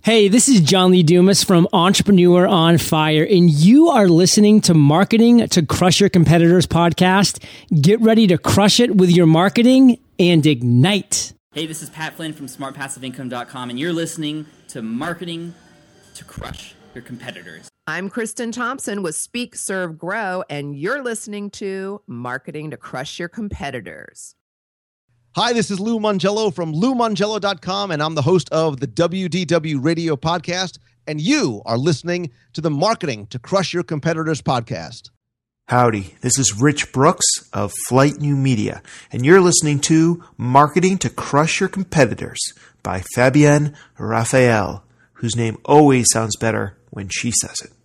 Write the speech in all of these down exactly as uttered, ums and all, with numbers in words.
Hey, this is John Lee Dumas from Entrepreneur on Fire, and you are listening to Marketing to Crush Your Competitors podcast. Get ready to crush it with your marketing and ignite. Hey, this is Pat Flynn from smart passive income dot com, and you're listening to Marketing to Crush Your Competitors. I'm Kristen Thompson with Speak, Serve, Grow, and you're listening to Marketing to Crush Your Competitors. Hi, this is Lou Mongello from lou mongello dot com, and I'm the host of the W D W Radio podcast, and you are listening to the Marketing to Crush Your Competitors podcast. Howdy, this is Rich Brooks of Flight New Media, and you're listening to Marketing to Crush Your Competitors by Fabienne Raphael, whose name always sounds better when she says it.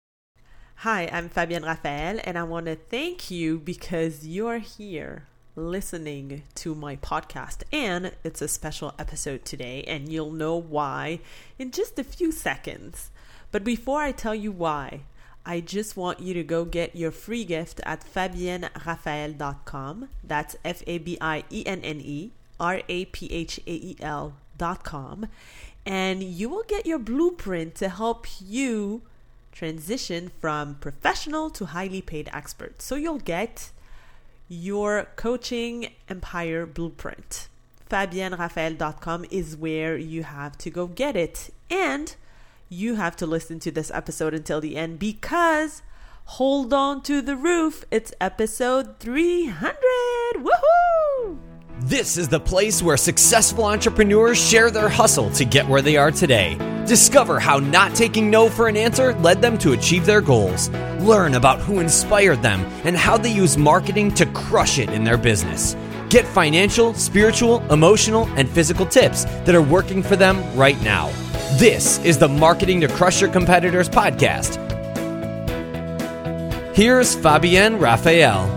Hi, I'm Fabienne Raphael, and I want to thank you because you're here listening to my podcast, and it's a special episode today, and you'll know why in just a few seconds. But before I tell you why, I just want you to go get your free gift at fabienne raphael dot com. That's F A B I E N N E R A P H A E L dot com, and you will get your blueprint to help you transition from professional to highly paid expert. So you'll get your coaching empire blueprint. fabienne raphael dot com is where you have to go get it. And you have to listen to this episode until the end because hold on to the roof. It's episode three hundred. Woohoo! This is the place where successful entrepreneurs share their hustle to get where they are today. Discover how not taking no for an answer led them to achieve their goals. Learn about who inspired them and how they use marketing to crush it in their business. Get financial, spiritual, emotional, and physical tips that are working for them right now. This is the Marketing to Crush Your Competitors podcast. Here's Fabienne Raphael.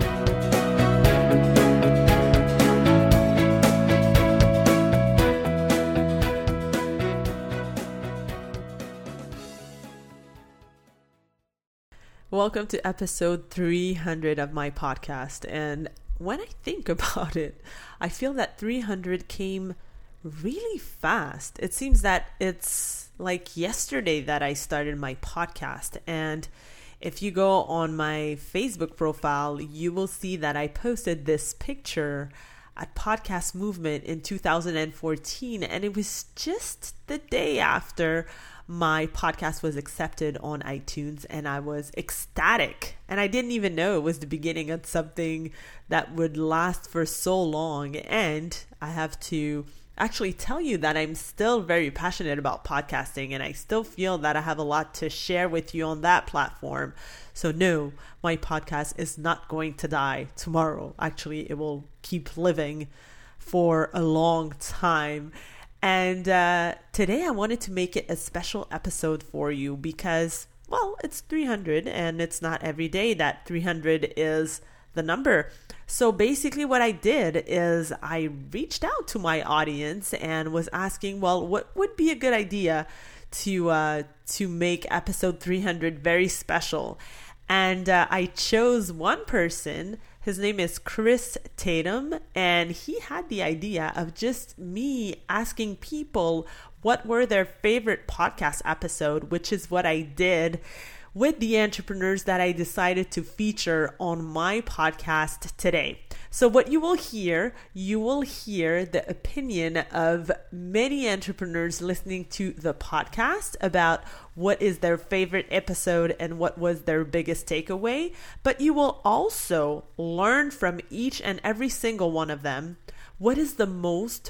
Welcome to episode three hundred of my podcast. And when I think about it, I feel that three hundred came really fast. It seems that it's like yesterday that I started my podcast. And if you go on my Facebook profile, you will see that I posted this picture at Podcast Movement in two thousand fourteen. And it was just the day after my podcast was accepted on iTunes, and I was ecstatic. And I didn't even know it was the beginning of something that would last for so long. And I have to actually tell you that I'm still very passionate about podcasting, and I still feel that I have a lot to share with you on that platform. So no, my podcast is not going to die tomorrow. Actually, it will keep living for a long time. And uh, today I wanted to make it a special episode for you because, well, it's three hundred, and it's not every day that three hundred is the number. So basically what I did is I reached out to my audience and was asking, well, what would be a good idea to uh, to make episode three hundred very special? And uh, I chose one person. His name is Chris Tatum, and he had the idea of just me asking people what were their favorite podcast episode, which is what I did with the entrepreneurs that I decided to feature on my podcast today. So what you will hear, you will hear the opinion of many entrepreneurs listening to the podcast about what is their favorite episode and what was their biggest takeaway. But you will also learn from each and every single one of them what is the most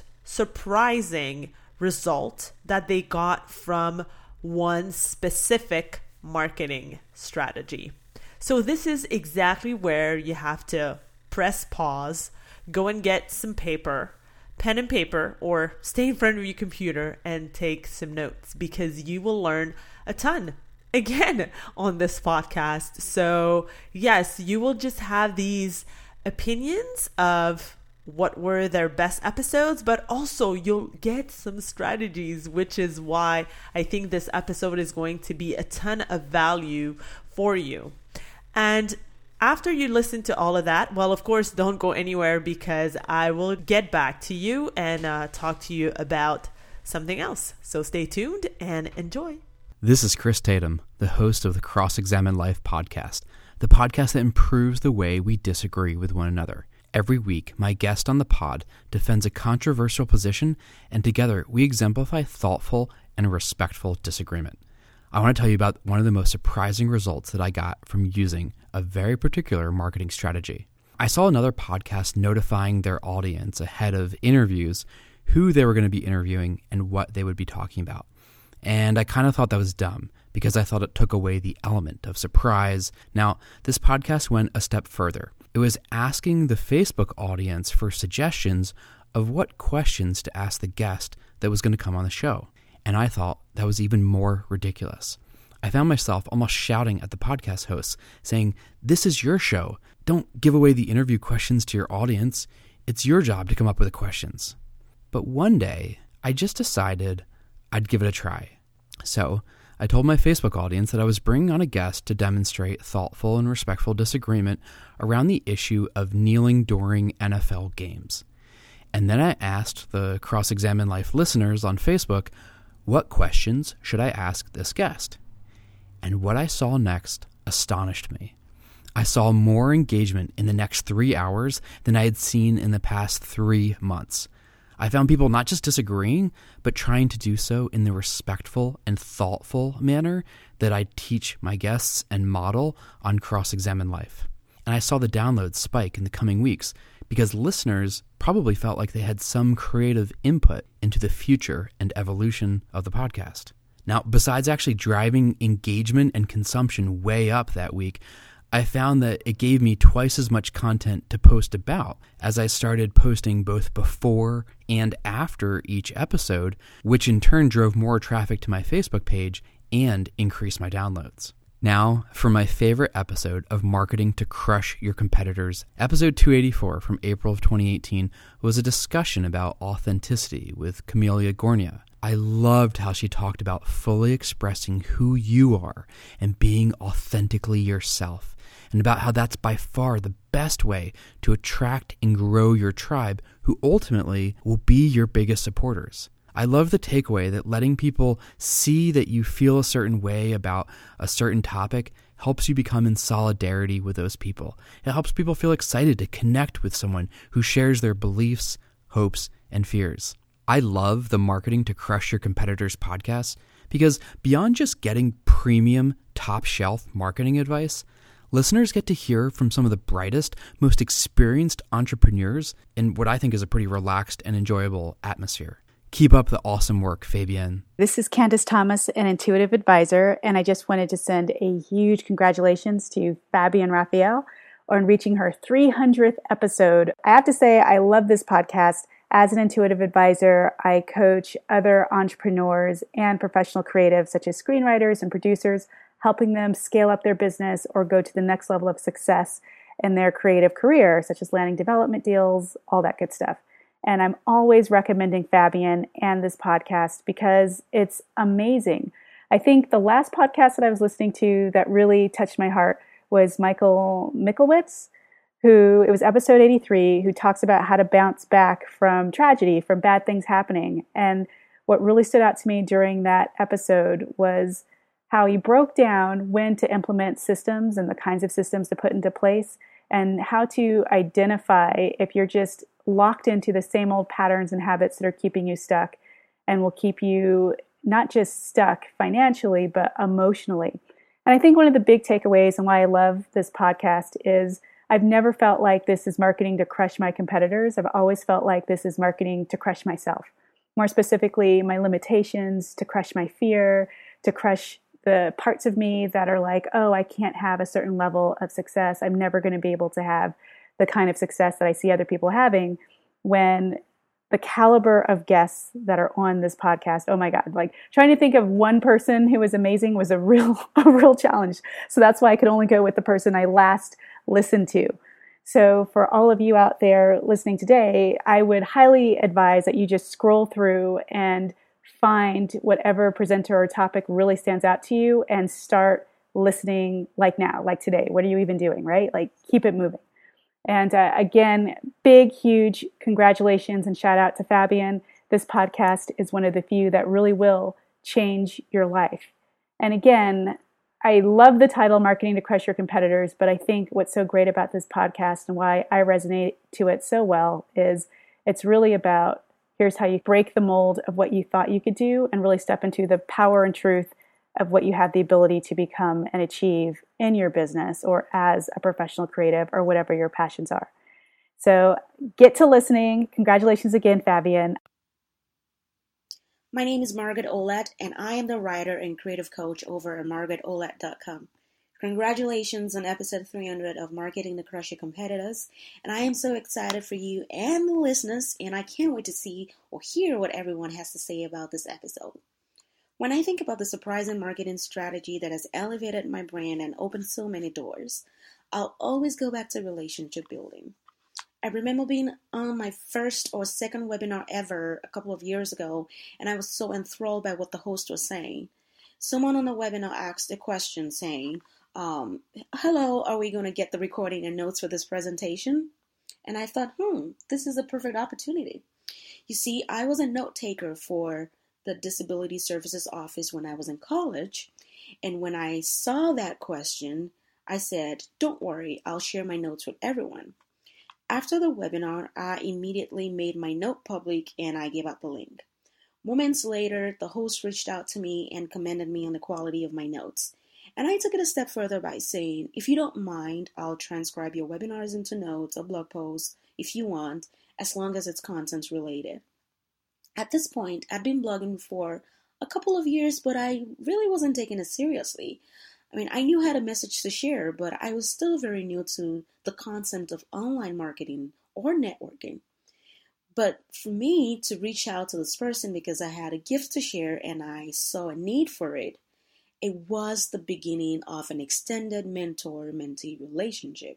surprising result that they got from one specific marketing strategy. So this is exactly where you have to press pause, go and get some paper, pen and paper, or stay in front of your computer and take some notes because you will learn a ton again on this podcast. So yes, you will just have these opinions of what were their best episodes, but also you'll get some strategies, which is why I think this episode is going to be a ton of value for you. And after you listen to all of that, well, of course, don't go anywhere because I will get back to you and uh, talk to you about something else. So stay tuned and enjoy. This is Chris Tatum, the host of the Cross-Examine Life podcast, the podcast that improves the way we disagree with one another. Every week, my guest on the pod defends a controversial position, and together we exemplify thoughtful and respectful disagreement. I want to tell you about one of the most surprising results that I got from using a very particular marketing strategy. I saw another podcast notifying their audience ahead of interviews who they were going to be interviewing and what they would be talking about. And I kind of thought that was dumb because I thought it took away the element of surprise. Now, this podcast went a step further. It was asking the Facebook audience for suggestions of what questions to ask the guest that was going to come on the show. And I thought that was even more ridiculous. I found myself almost shouting at the podcast hosts, saying, "This is your show. Don't give away the interview questions to your audience. It's your job to come up with the questions." But one day, I just decided I'd give it a try. So I told my Facebook audience that I was bringing on a guest to demonstrate thoughtful and respectful disagreement around the issue of kneeling during N F L games. And then I asked the Cross-Examine Life listeners on Facebook, what questions should I ask this guest? And what I saw next astonished me. I saw more engagement in the next three hours than I had seen in the past three months. I found people not just disagreeing, but trying to do so in the respectful and thoughtful manner that I teach my guests and model on Cross-Examine Life. And I saw the downloads spike in the coming weeks because listeners probably felt like they had some creative input into the future and evolution of the podcast. Now, besides actually driving engagement and consumption way up that week, I found that it gave me twice as much content to post about as I started posting both before and after each episode, which in turn drove more traffic to my Facebook page and increased my downloads. Now, for my favorite episode of Marketing to Crush Your Competitors, episode two eighty-four from April of twenty eighteen was a discussion about authenticity with Camelia Gornia. I loved how she talked about fully expressing who you are and being authentically yourself, and about how that's by far the best way to attract and grow your tribe, who ultimately will be your biggest supporters. I love the takeaway that letting people see that you feel a certain way about a certain topic helps you become in solidarity with those people. It helps people feel excited to connect with someone who shares their beliefs, hopes, and fears. I love the Marketing to Crush Your Competitors podcast because beyond just getting premium, top-shelf marketing advice, listeners get to hear from some of the brightest, most experienced entrepreneurs in what I think is a pretty relaxed and enjoyable atmosphere. Keep up the awesome work, Fabienne. This is Candace Thomas, an intuitive advisor, and I just wanted to send a huge congratulations to Fabienne Raphael on reaching her three hundredth episode. I have to say, I love this podcast. As an intuitive advisor, I coach other entrepreneurs and professional creatives, such as screenwriters and producers, helping them scale up their business or go to the next level of success in their creative career, such as landing development deals, all that good stuff. And I'm always recommending Fabienne and this podcast because it's amazing. I think the last podcast that I was listening to that really touched my heart was Michael Michalowicz, who, it was episode eighty-three, who talks about how to bounce back from tragedy, from bad things happening. And what really stood out to me during that episode was how he broke down when to implement systems and the kinds of systems to put into place, and how to identify if you're just locked into the same old patterns and habits that are keeping you stuck and will keep you not just stuck financially, but emotionally. And I think one of the big takeaways and why I love this podcast is I've never felt like this is marketing to crush my competitors. I've always felt like this is marketing to crush myself. More specifically, my limitations, to crush my fear, to crush the parts of me that are like, oh, I can't have a certain level of success. I'm never going to be able to have the kind of success that I see other people having, when the caliber of guests that are on this podcast, oh my God, like trying to think of one person who was amazing was a real, a real challenge. So that's why I could only go with the person I last listened to. So for all of you out there listening today, I would highly advise that you just scroll through and find whatever presenter or topic really stands out to you and start listening like now, like today. What are you even doing, right? Like keep it moving. And uh, again, big, huge congratulations and shout out to Fabienne. this podcast is one of the few that really will change your life. And again, I love the title, Marketing to Crush Your Competitors, but I think what's so great about this podcast and why I resonate to it so well is it's really about, here's how you break the mold of what you thought you could do and really step into the power and truth of what you have the ability to become and achieve in your business or as a professional creative or whatever your passions are. So get to listening. Congratulations again, Fabian. My name is Margaret Olet, and I am the writer and creative coach over at margaret olet dot com. Congratulations on episode three hundred of Marketing to Crush Your Competitors, and I am so excited for you and the listeners, and I can't wait to see or hear what everyone has to say about this episode. When I think about the surprising marketing strategy that has elevated my brand and opened so many doors, I'll always go back to relationship building. I remember being on my first or second webinar ever a couple of years ago, and I was so enthralled by what the host was saying. Someone on the webinar asked a question saying, um, hello, are we going to get the recording and notes for this presentation? And I thought, hmm, this is a perfect opportunity. You see, I was a note taker for the Disability Services Office when I was in college, and when I saw that question, I said, don't worry, I'll share my notes with everyone. After the webinar, I immediately made my note public and I gave out the link. Moments later, the host reached out to me and commended me on the quality of my notes. And I took it a step further by saying, if you don't mind, I'll transcribe your webinars into notes or blog posts if you want, as long as it's content related. At this point, I'd been blogging for a couple of years, but I really wasn't taking it seriously. I mean, I knew I had a message to share, but I was still very new to the concept of online marketing or networking. But for me to reach out to this person because I had a gift to share and I saw a need for it, it was the beginning of an extended mentor-mentee relationship.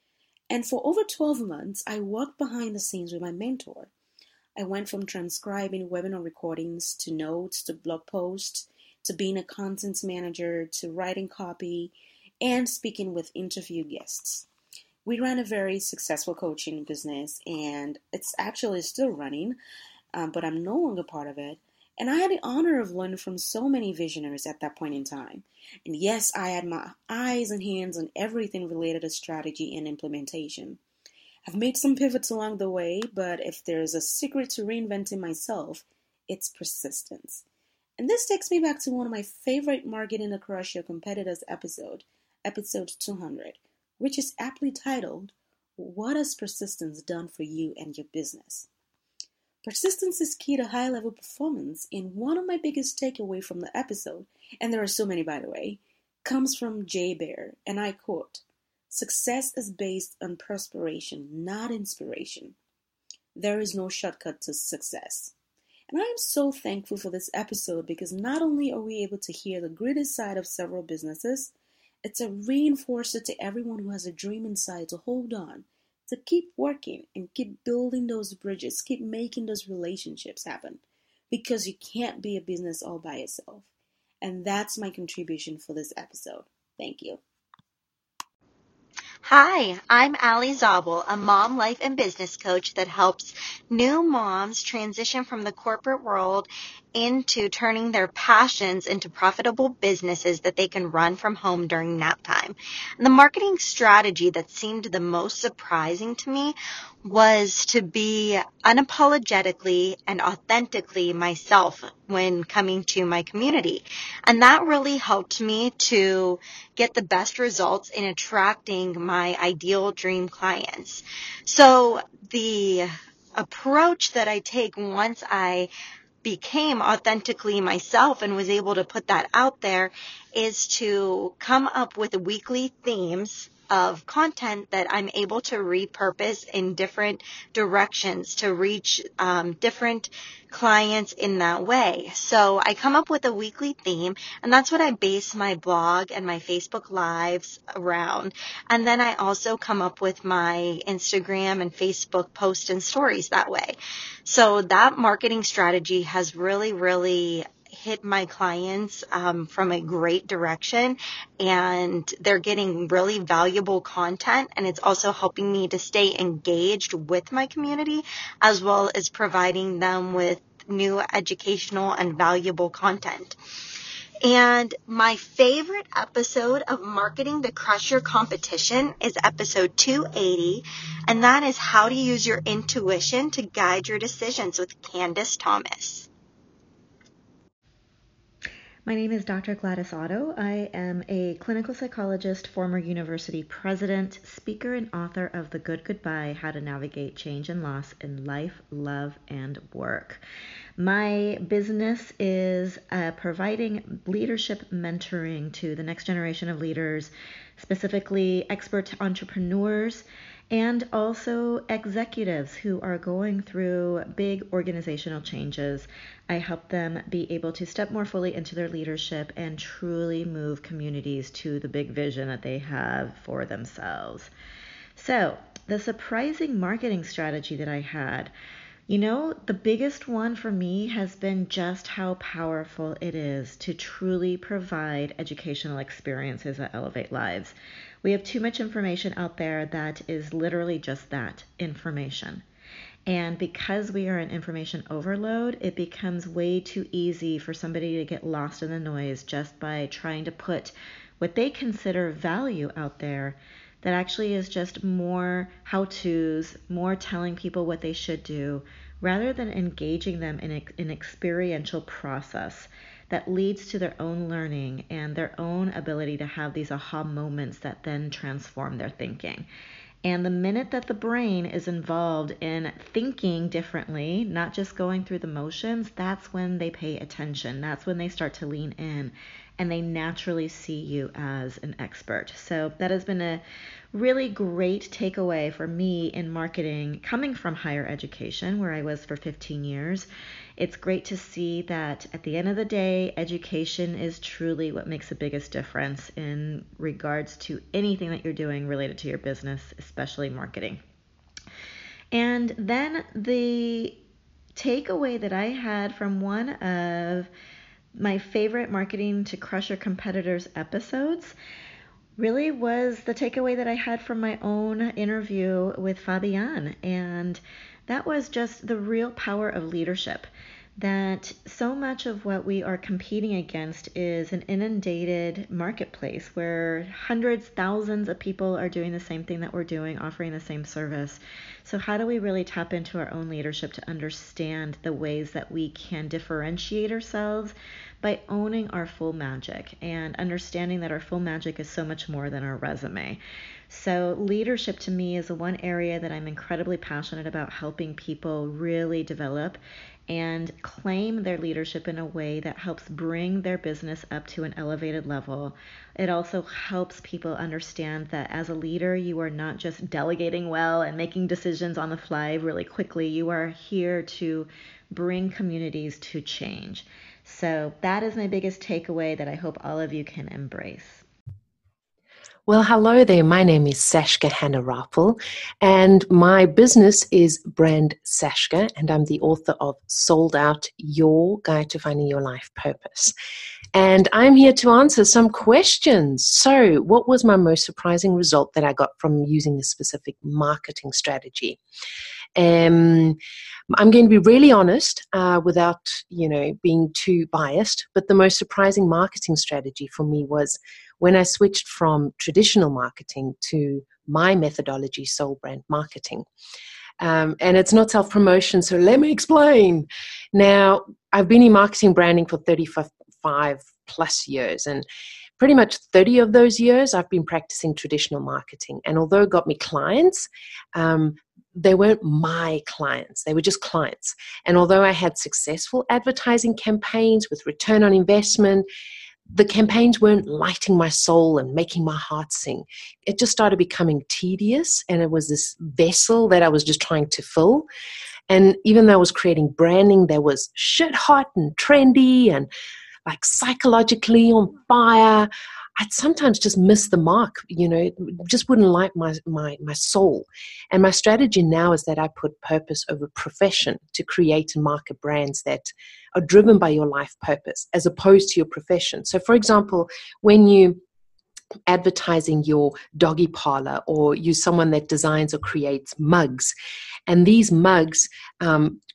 And for over twelve months, I worked behind the scenes with my mentor. I went from transcribing webinar recordings to notes to blog posts, to being a content manager, to writing copy, and speaking with interview guests. We ran a very successful coaching business, and it's actually still running, um, but I'm no longer part of it. And I had the honor of learning from so many visionaries at that point in time. And yes, I had my eyes and hands on everything related to strategy and implementation. I've made some pivots along the way, but if there's a secret to reinventing myself, it's persistence. And this takes me back to one of my favorite Marketing to Crush Your Competitors episode, episode two hundred, which is aptly titled, What Has Persistence Done for You and Your Business? Persistence is key to high-level performance, and one of my biggest takeaways from the episode, and there are so many by the way, comes from Jay Baer, and I quote, success is based on perspiration, not inspiration. There is no shortcut to success. And I am so thankful for this episode because not only are we able to hear the gritty side of several businesses, it's a reinforcer to everyone who has a dream inside to hold on, to keep working and keep building those bridges, keep making those relationships happen, because you can't be a business all by yourself. And that's my contribution for this episode. Thank you. Hi, I'm Allie Zabel, a mom, life, and business coach that helps new moms transition from the corporate world into turning their passions into profitable businesses that they can run from home during nap time. And the marketing strategy that seemed the most surprising to me was to be unapologetically and authentically myself when coming to my community. And that really helped me to get the best results in attracting my ideal dream clients. So the approach that I take once I became authentically myself and was able to put that out there is to come up with weekly themes of content that I'm able to repurpose in different directions to reach um, different clients in that way. So I come up with a weekly theme, and that's what I base my blog and my Facebook Lives around. And then I also come up with my Instagram and Facebook posts and stories that way. So that marketing strategy has really, really hit my clients um, from a great direction, and they're getting really valuable content, and it's also helping me to stay engaged with my community as well as providing them with new educational and valuable content. And my favorite episode of Marketing to Crush Your Competition is episode two eighty, and that is How to Use Your Intuition to Guide Your Decisions with Candace Thomas. My name is Doctor Gladys Otto. I am a clinical psychologist, former university president, speaker, and author of The Good Goodbye, How to Navigate Change and Loss in Life, Love, and Work. My business is uh, providing leadership mentoring to the next generation of leaders, specifically expert entrepreneurs, and also executives who are going through big organizational changes. I help them be able to step more fully into their leadership and truly move communities to the big vision that they have for themselves. So, the surprising marketing strategy that I had, you know, the biggest one for me has been just how powerful it is to truly provide educational experiences that elevate lives. We have too much information out there that is literally just that, information. And because we are in information overload, it becomes way too easy for somebody to get lost in the noise just by trying to put what they consider value out there that actually is just more how-tos, more telling people what they should do, rather than engaging them in an experiential process that leads to their own learning and their own ability to have these aha moments that then transform their thinking. And the minute that the brain is involved in thinking differently, not just going through the motions, that's when they pay attention. That's when they start to lean in and they naturally see you as an expert. So that has been a really great takeaway for me in marketing coming from higher education, where I was for fifteen years. It's great to see that at the end of the day, education is truly what makes the biggest difference in regards to anything that you're doing related to your business, especially marketing. And then the takeaway that I had from one of my favorite Marketing to Crush Your Competitors episodes really was the takeaway that I had from my own interview with Fabienne. And that was just the real power of leadership. That so much of what we are competing against is an inundated marketplace where hundreds, thousands of people are doing the same thing that we're doing, offering the same service. So how do we really tap into our own leadership to understand the ways that we can differentiate ourselves by owning our full magic and understanding that our full magic is so much more than our resume? So leadership to me is the one area that I'm incredibly passionate about helping people really develop and claim their leadership in a way that helps bring their business up to an elevated level. It also helps people understand that as a leader, you are not just delegating well and making decisions on the fly really quickly. You are here to bring communities to change. So that is my biggest takeaway that I hope all of you can embrace. Well, hello there. My name is Sashka Hanna-Rappel, and my business is Brand Sashka, and I'm the author of Sold Out, Your Guide to Finding Your Life Purpose. And I'm here to answer some questions. So, what was my most surprising result that I got from using this specific marketing strategy? Um, I'm going to be really honest uh, without, you know, being too biased, but the most surprising marketing strategy for me was when I switched from traditional marketing to my methodology, soul brand marketing. Um, and it's not self-promotion, so let me explain. Now, I've been in marketing branding for thirty-five plus years, and pretty much thirty of those years I've been practicing traditional marketing. And although it got me clients, um, they weren't my clients. They were just clients. And although I had successful advertising campaigns with return on investment, the campaigns weren't lighting my soul and making my heart sing. It just started becoming tedious, and it was this vessel that I was just trying to fill. And even though I was creating branding that was shit hot and trendy and like psychologically on fire, I'd sometimes just miss the mark, you know, it just wouldn't light my, my, my soul. And my strategy now is that I put purpose over profession to create and market brands that are driven by your life purpose as opposed to your profession. So, for example, when you advertising your doggy parlor, or you're someone that designs or creates mugs, and these mugs um,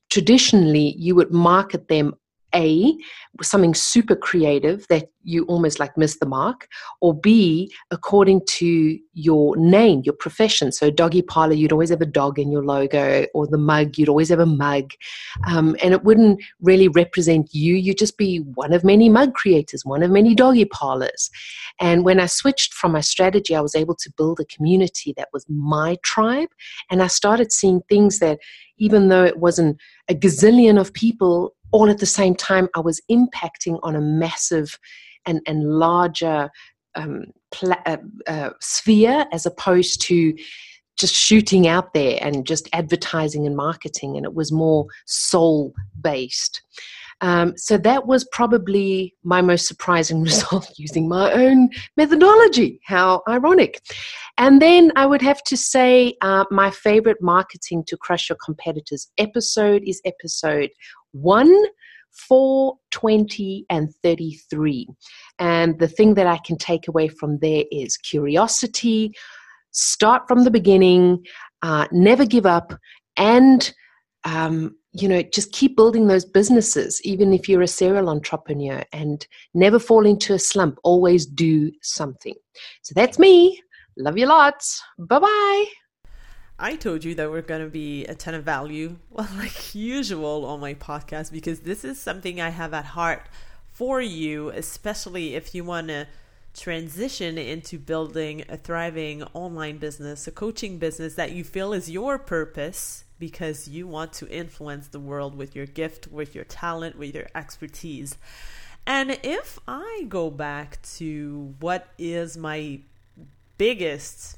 traditionally you would market them A, something super creative that you almost like miss the mark, or B, according to your name, your profession. So doggy parlor, you'd always have a dog in your logo, or the mug, you'd always have a mug. Um, and it wouldn't really represent you. You'd just be one of many mug creators, one of many doggy parlors. And when I switched from my strategy, I was able to build a community that was my tribe. And I started seeing things that, even though it wasn't a gazillion of people, all at the same time, I was impacting on a massive and, and larger um, pla- uh, uh, sphere, as opposed to just shooting out there and just advertising and marketing. And it was more soul-based. Um, so that was probably my most surprising result, using my own methodology. How ironic. And then I would have to say uh, my favorite Marketing to Crush Your Competitors episode is episode one, four, twenty, and thirty-three. And the thing that I can take away from there is curiosity, start from the beginning, uh, never give up, and um, you know, just keep building those businesses, even if you're a serial entrepreneur, and never fall into a slump. Always do something. So that's me. Love you lots. Bye-bye. I told you that we're going to be a ton of value, well, like usual on my podcast, because this is something I have at heart for you, especially if you want to transition into building a thriving online business, a coaching business that you feel is your purpose, because you want to influence the world with your gift, with your talent, with your expertise. And if I go back to what is my biggest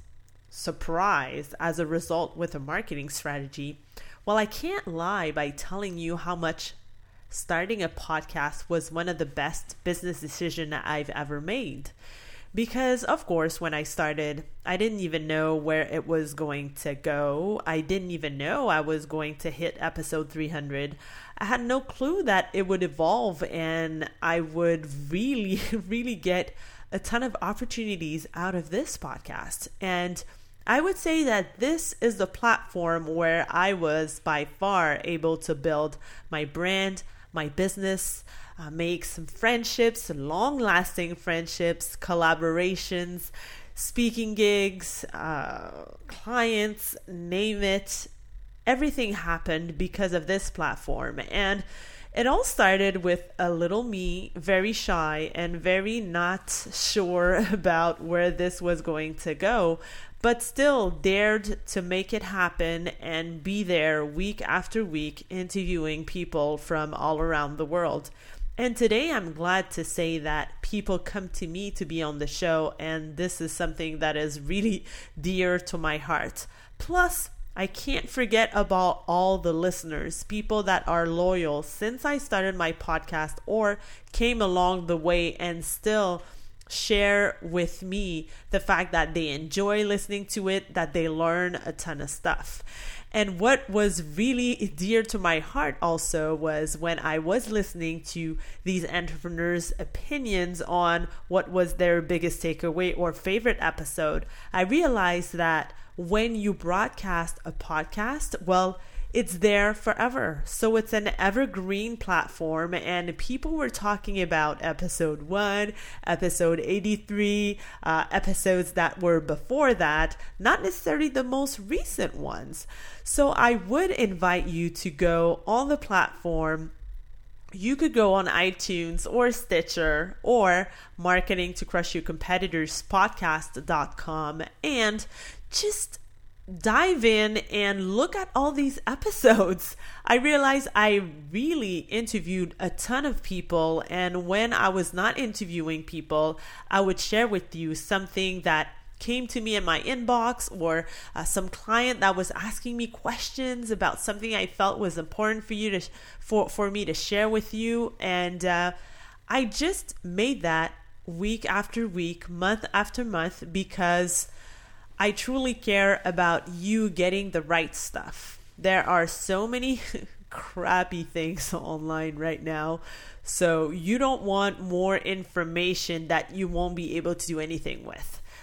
surprise as a result with a marketing strategy, well, I can't lie by telling you how much starting a podcast was one of the best business decisions I've ever made. Because, of course, when I started, I didn't even know where it was going to go. I didn't even know I was going to hit episode three hundred. I had no clue that it would evolve and I would really, really get a ton of opportunities out of this podcast. And I would say that this is the platform where I was by far able to build my brand, my business, uh, make some friendships, long-lasting friendships, collaborations, speaking gigs, uh, clients, name it. Everything happened because of this platform. And it all started with a little me, very shy and very not sure about where this was going to go, but still dared to make it happen and be there week after week interviewing people from all around the world. And today I'm glad to say that people come to me to be on the show, and this is something that is really dear to my heart. Plus, I can't forget about all the listeners, people that are loyal since I started my podcast or came along the way and still share with me the fact that they enjoy listening to it, that they learn a ton of stuff. And what was really dear to my heart also was when I was listening to these entrepreneurs' opinions on what was their biggest takeaway or favorite episode, I realized that when you broadcast a podcast, well, it's there forever. So it's an evergreen platform, and people were talking about episode one, episode eighty-three, uh, episodes that were before that, not necessarily the most recent ones. So I would invite you to go on the platform. You could go on iTunes or Stitcher or marketing to crush your competitors podcast dot com and just dive in and look at all these episodes. I realized I really interviewed a ton of people, and when I was not interviewing people, I would share with you something that came to me in my inbox, or uh, some client that was asking me questions about something I felt was important for you to for for me to share with you. And uh, I just made that week after week, month after month, because I truly care about you getting the right stuff. There are so many crappy things online right now, so you don't want more information that you won't be able to do anything with.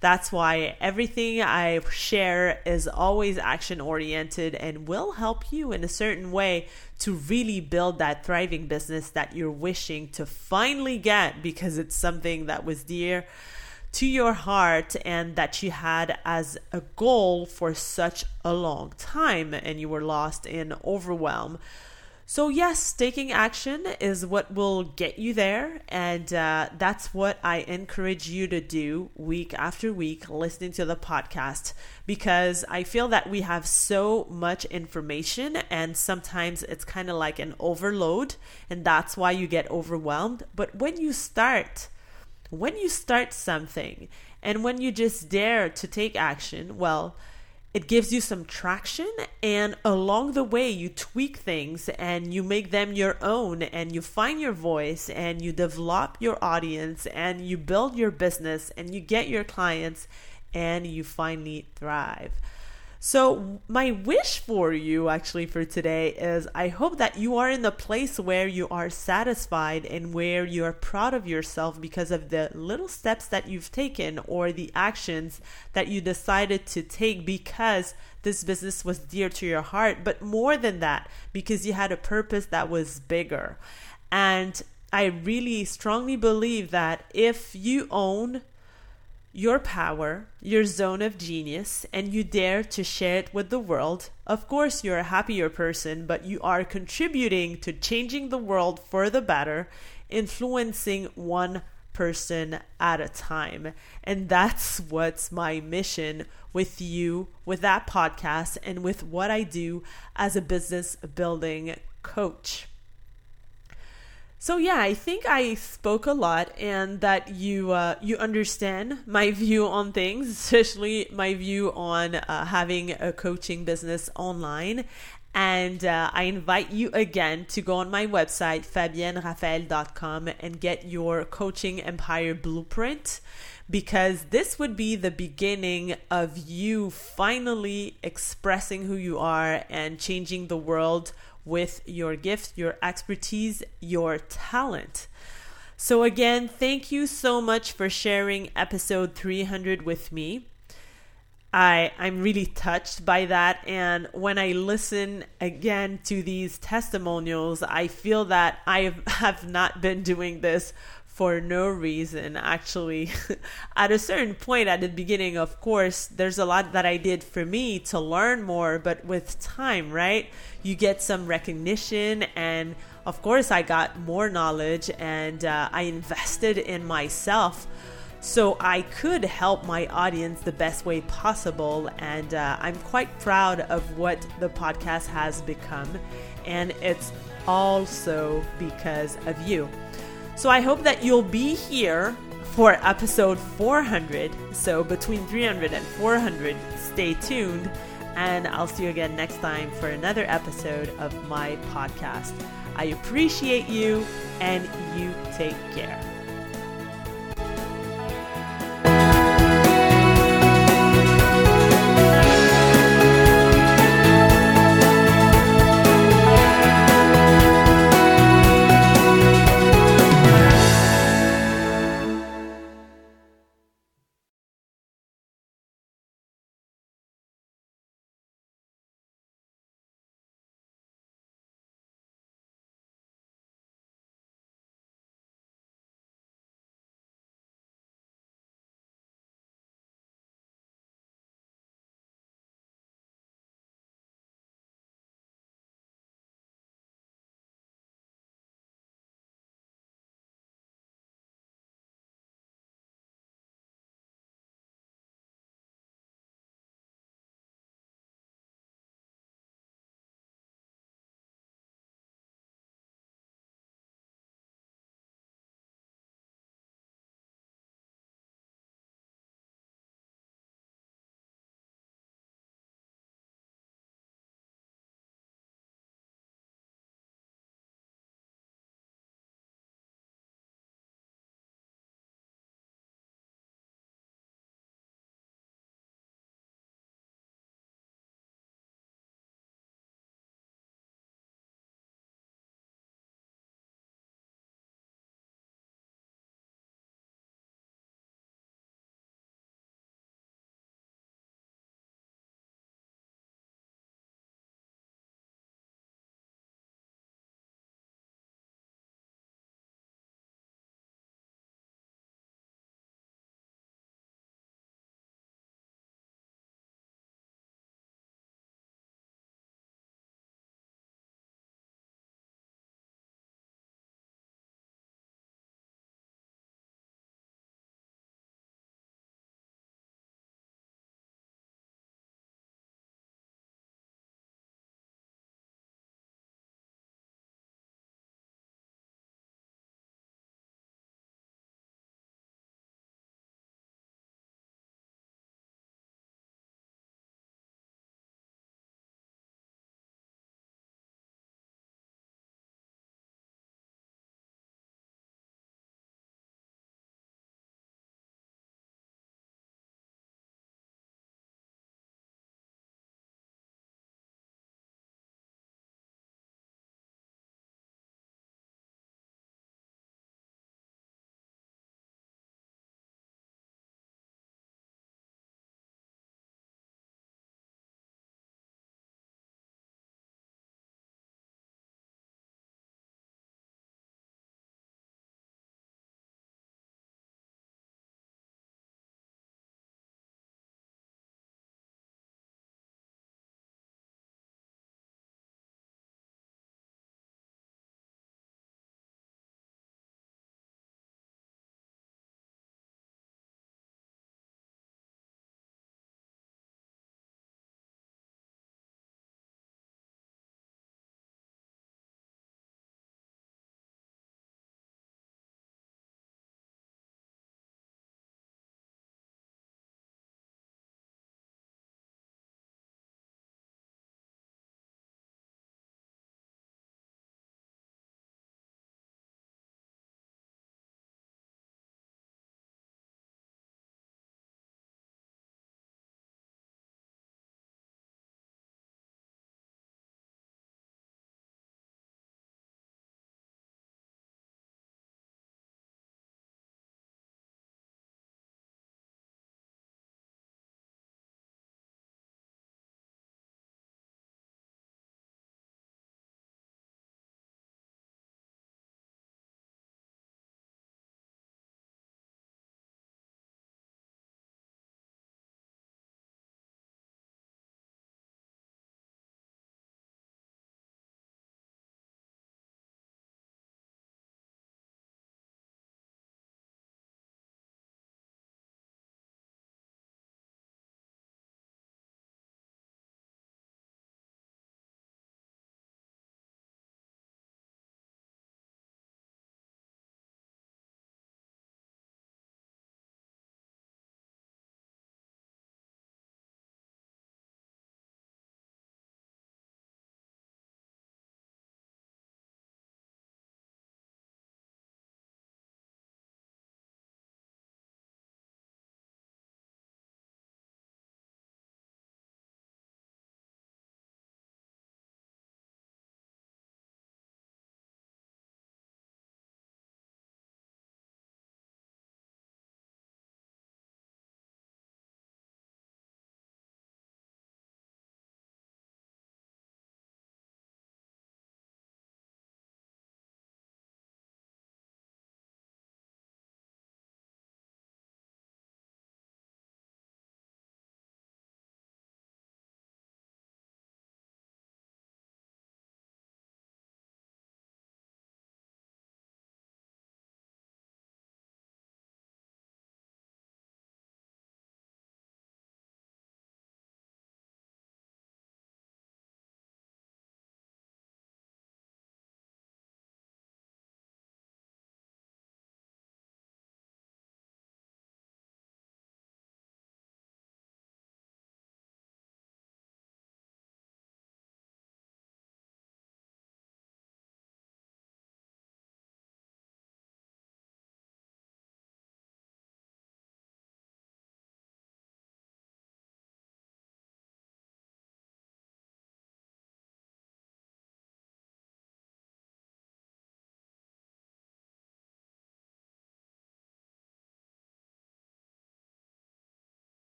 That's why everything I share is always action oriented and will help you in a certain way to really build that thriving business that you're wishing to finally get, because it's something that was dear to your heart and that you had as a goal for such a long time and you were lost in overwhelm. So yes, taking action is what will get you there, and uh, that's what I encourage you to do week after week, listening to the podcast, because I feel that we have so much information and sometimes it's kind of like an overload, and that's why you get overwhelmed. But when you start, when you start something and when you just dare to take action, well, it gives you some traction, and along the way you tweak things and you make them your own, and you find your voice and you develop your audience and you build your business and you get your clients and you finally thrive. So my wish for you actually for today is I hope that you are in the place where you are satisfied and where you are proud of yourself because of the little steps that you've taken or the actions that you decided to take because this business was dear to your heart, but more than that, because you had a purpose that was bigger. And I really strongly believe that if you own your power, your zone of genius, and you dare to share it with the world, of course you're a happier person, but you are contributing to changing the world for the better, influencing one person at a time. And that's what's my mission with you, with that podcast, and with what I do as a business building coach. So yeah, I think I spoke a lot, and that you uh, you understand my view on things, especially my view on uh, having a coaching business online. And uh, I invite you again to go on my website, fabienne raphael dot com, and get your Coaching Empire Blueprint, because this would be the beginning of you finally expressing who you are and changing the world with your gift, your expertise, your talent. So again, thank you so much for sharing episode three hundred with me. I, I'm really touched by that. And when I listen again to these testimonials, I feel that I have not been doing this for no reason. Actually, at a certain point at the beginning, of course, there's a lot that I did for me to learn more, but with time, right, you get some recognition, and of course I got more knowledge, and uh, I invested in myself so I could help my audience the best way possible. And uh, I'm quite proud of what the podcast has become, and it's also because of you. So I hope that you'll be here for episode four hundred. So between three hundred and four hundred, stay tuned. And I'll see you again next time for another episode of my podcast. I appreciate you, and you take care.